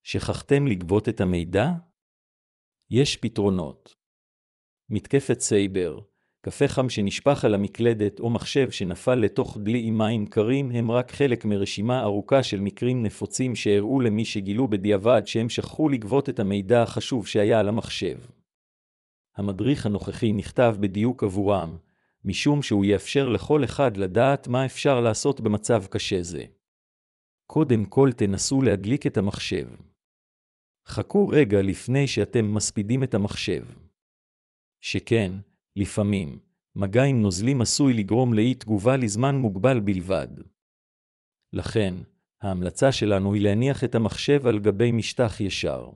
שכחתם לגבות את המידע? יש פתרונות. מתקפת סייבר, קפה חם שנשפך על המקלדת או מחשב שנפל לתוך דלי עם מים קרים הם רק חלק מרשימה ארוכה של מקרים נפוצים שהראו למי שגילו בדיעבד שהם שכחו לגבות את המידע החשוב שהיה על המחשב. המדריך הנוכחי נכתב בדיוק עבורם, משום שהוא יאפשר לכל אחד לדעת מה אפשר לעשות במצב קשה זה. קודם כל תנסו להדליק את המחשב. חכו רגע לפני שאתם מספידים את המחשב. שכן, לפעמים, מגע עם נוזלים עשוי לגרום לאי תגובה לזמן מוגבל בלבד. לכן, ההמלצה שלנו היא להניח את המחשב על גבי משטח ישר.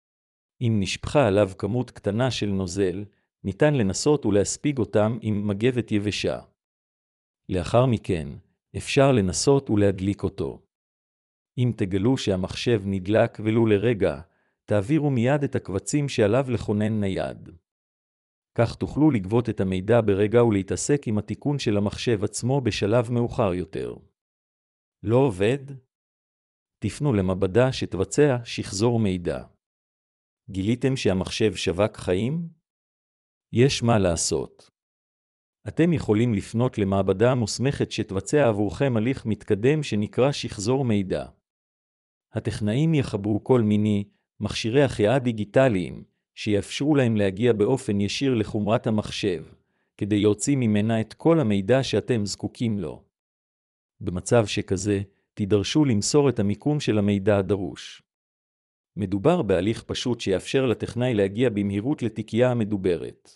אם נשפכה עליו כמות קטנה של נוזל, ניתן לנסות ולהספיג אותם עם מגבת יבשה. לאחר מכן, אפשר לנסות ולהדליק אותו. אם תגלו שהמחשב נדלק ולו לרגע, תעבירו מיד את הקבצים שעליו לכונן נייד. כך תוכלו לגבות את המידע ברגע ולהתעסק עם התיקון של המחשב עצמו בשלב מאוחר יותר. לא עובד? תפנו למעבדה שתבצע שחזור מידע. גיליתם שהמחשב שווק חיים? יש מה לעשות. אתם יכולים לפנות למעבדה מוסמכת שתבצע עבורכם הליך מתקדם שנקרא שחזור מידע. הטכנאים יחברו כל מיני מכשירי החייאה דיגיטליים, שיאפשרו להם להגיע באופן ישיר לחומרת המחשב, כדי להוציא ממנה את כל המידע שאתם זקוקים לו. במצב שכזה, תידרשו למסור את המיקום של המידע הדרוש. מדובר בהליך פשוט שיאפשר לטכנאי להגיע במהירות לתיקייה המדוברת.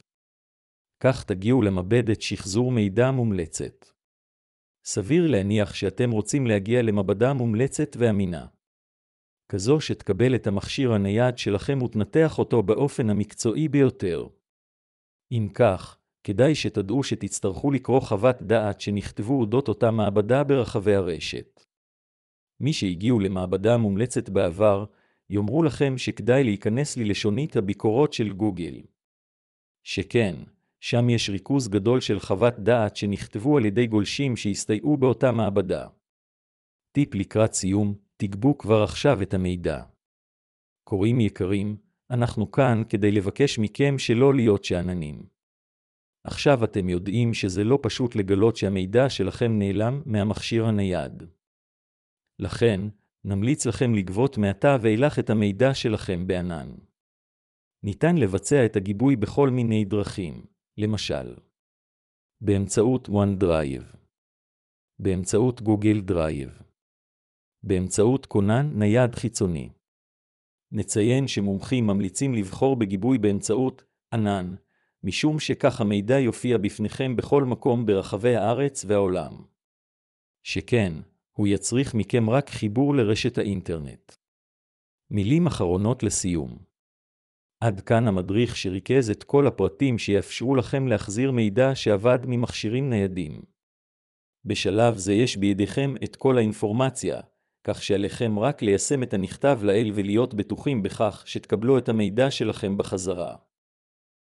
כך תגיעו למעבדת שחזור מידע מומלצת. סביר להניח שאתם רוצים להגיע למעבדה מומלצת ואמינה. כזו שתקבל את המכשיר הנייד שלכם ותנתח אותו באופן המקצועי ביותר. אם כך, כדאי שתדעו שתצטרכו לקרוא חוות דעת שנכתבו אודות אותה מעבדה ברחבי הרשת. מי שהגיעו למעבדה מומלצת בעבר, יאמרו לכם שכדאי להיכנס ללשונית הביקורות של גוגל. שכן, שם יש ריכוז גדול של חוות דעת שנכתבו על ידי גולשים שהסתייעו באותה מעבדה. טיפ לקראת סיום, תגבו כבר עכשיו את המידע. קוראים יקרים, אנחנו כאן כדי לבקש מכם שלא להיות שאננים. עכשיו אתם יודעים שזה לא פשוט לגלות שהמידע שלכם נעלם מהמכשיר הנייד. לכן, נמליץ לכם לגבות מעתה ואילך את המידע שלכם בענן. ניתן לבצע את הגיבוי בכל מיני דרכים, למשל, באמצעות OneDrive, באמצעות גוגל דרייב, באמצעות כונן נייד חיצוני. נציין שמומחים ממליצים לבחור בגיבוי באמצעות ענן, משום שכך המידע יופיע בפניכם בכל מקום ברחבי הארץ והעולם. שכן, הוא יצריך מכם רק חיבור לרשת האינטרנט. מילים אחרונות לסיום. עד כאן המדריך שריכז את כל הפרטים שיאפשרו לכם להחזיר מידע שעבד ממכשירים ניידים. בשלב זה יש בידיכם את כל האינפורמציה, כך שעליכם רק ליישם את הנכתב לעיל ולהיות בטוחים בכך שתקבלו את המידע שלכם בחזרה.